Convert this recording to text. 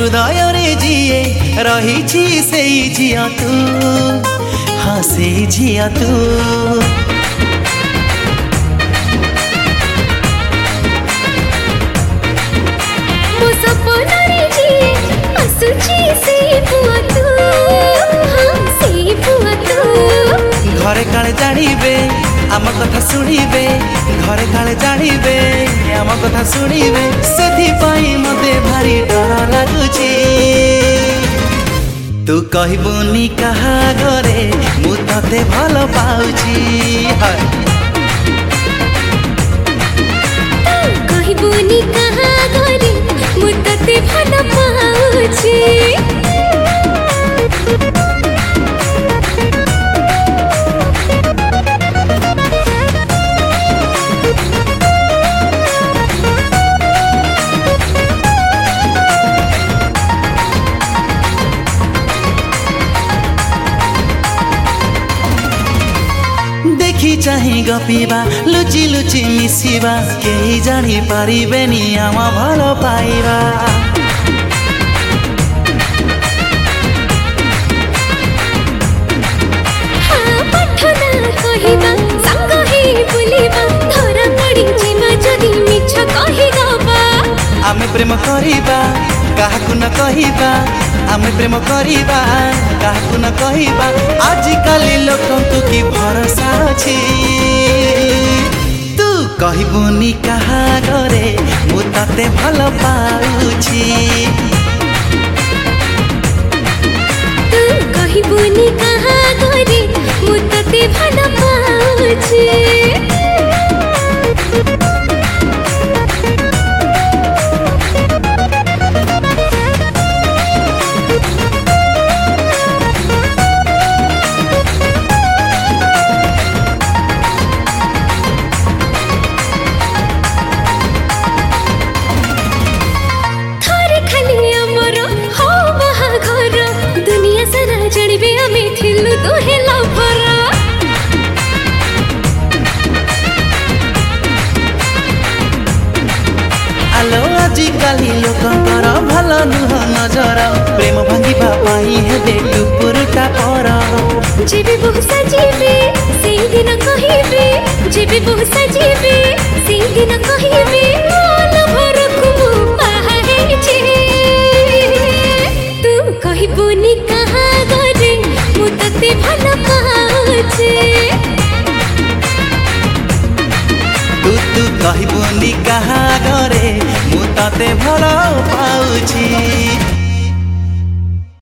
हृदय रे जिए रही से झिया तू हाँ से झिया तू मो सपना रे जिए आसुची से पुआ तू हाँ से पुआ तू घरे काले जानिबे आम कथा शुणिबे घरे काले जानिबे आम कथा शुणिबे सेथिपाई मते भारी डर लागुची तू कहबुनी कहा घरे मु तते भल पाउची कहबुनी कहा घरे मु तते भल पाउची देखी चाही गपिबा लुचि लुचि मिसिबा केही जानी पारिबेनी आम भल पाइबा कहिबा संग ही बुलिबा धरा पड़ी जिमा जदी मिछ कहिगबा आमे प्रेम करिबा काहाकु न कहिबा आमे प्रेम करिबा काहाकु न कहिबा आजिकाली लोकंकु की भरोसा अछि तू कहबुनी कहा घरे मु तते भल पाउछि तू कहबुनी कहा घरे मु तते भल पाउछि आजिकाली लोकंकर भल नुह नजर प्रेम भांगिबा पाई हेबे टुपुरुटा पर जेबे बहु सजीबे से दिन कहिबे जेबे बहु सजीबे से दिन कहिबे मन भरकु पाहे छे तू कहबुनी कहा घरे मु तते भल पाउछि तू कहबुनी कहा घरे मु तते भल पाउछि।